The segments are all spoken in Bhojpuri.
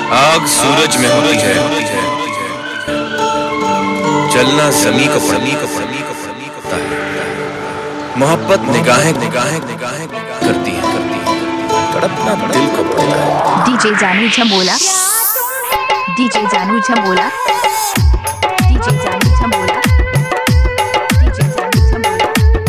आग सूरज में होती है, जलना ज़मीं को पड़ता है। मोहब्बत निगाहें करती है, तड़पना दिल को पड़ता है। डीजे जानू झंबोला, डीजे जानू झंबोला, डीजे जानू झंबोला, डीजे जानू झंबोला।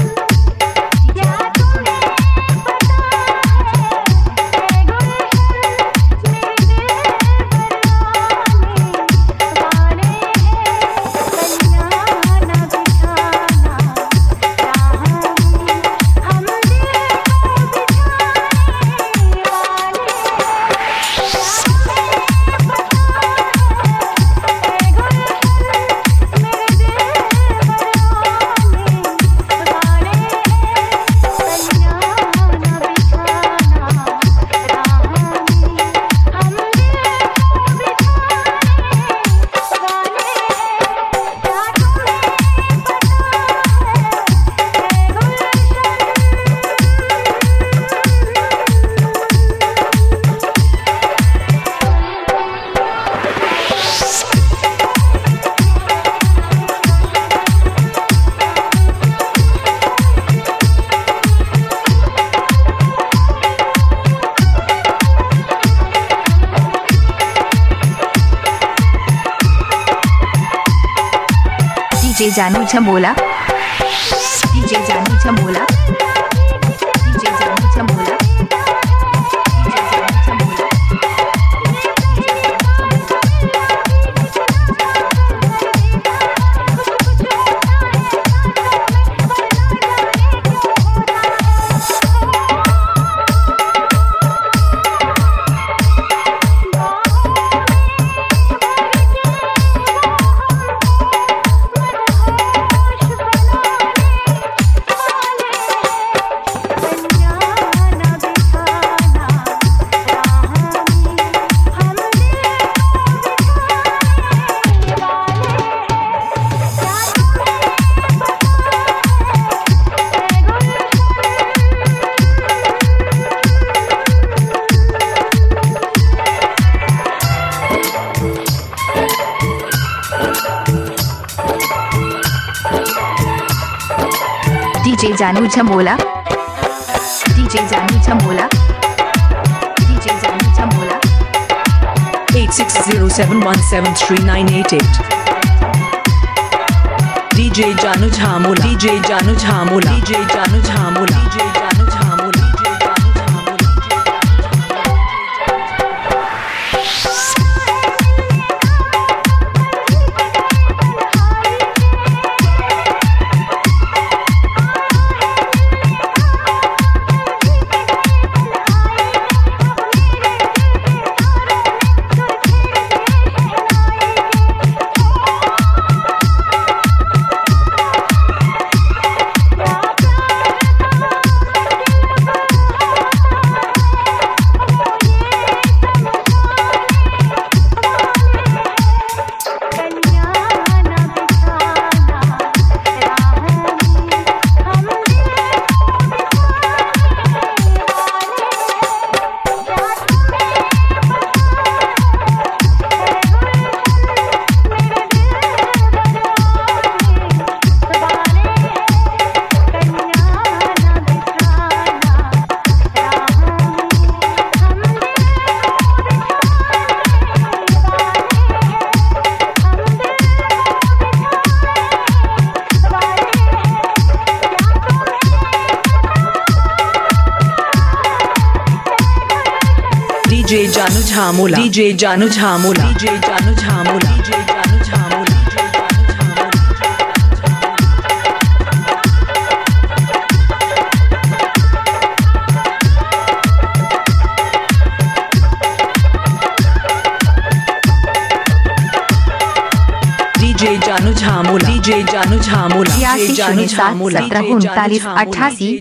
डीजे जानू झंबोला, डीजे जानू झंबोला, डीजे जानू झंबोला। डीजे जानू झंबोला, डीजे जानू झंबोला, डीजे जानू झंबोला। 8607173988 डीजे जानू झामोला, डीजे जानू झामोला, डीजे जानू झामोला, डीजे जानू झामोला। डीजे जानू झामोला, डीजे जानू झामोला, डीजे जानू झामोला, डीजे जानू झामोला। डीजे जानू झामोला, डीजे जानू झामोला, डीजे जानू झामोला। 86 17 39 88